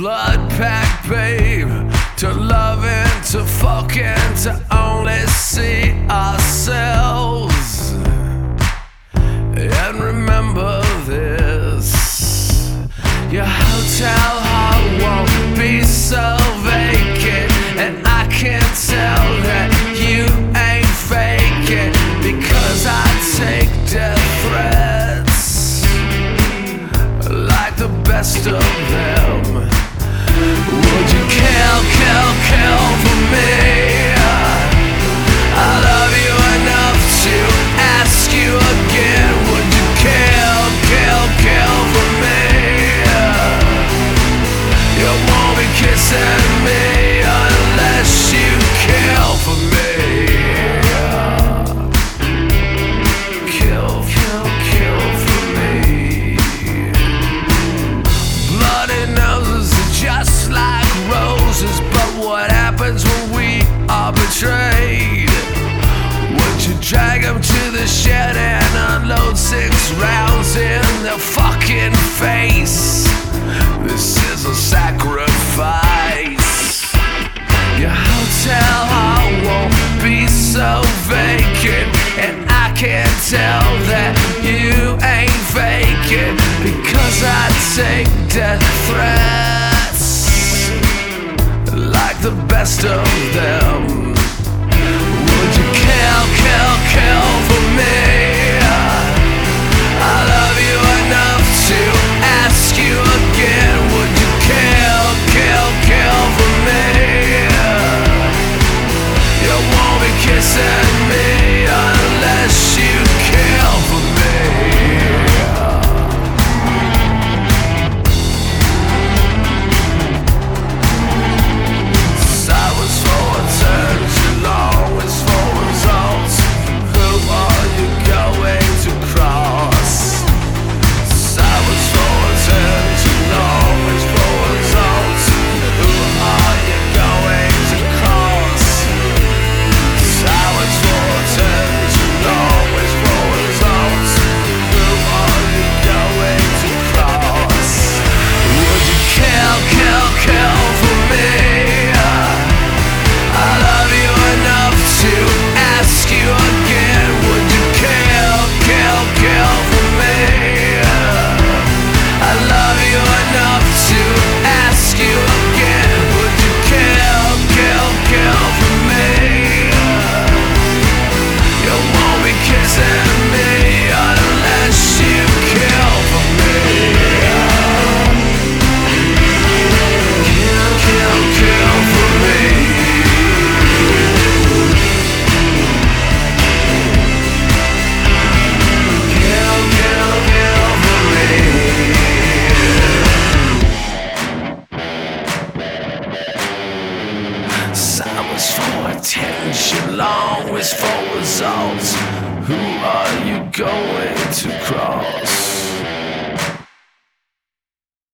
blood pack, babe. To love and to fuck and to only see ourselves. And remember this: your hotel heart won't be so vacant, and I can't tell that you ain't faking, because I take death threats like the best of them. Would you kill for me? I love you enough to ask you again. Would you kill for me? You won't be kissing me unless you kill for me. Kill for me. Bloody noses are just like roses, but what happens when we are betrayed? Would you drag them to the shed and unload 6 rounds in their fucking face? This is a sacrifice. Your hotel heart won't be so vacant, and I can't tell that you ain't faking, because I take death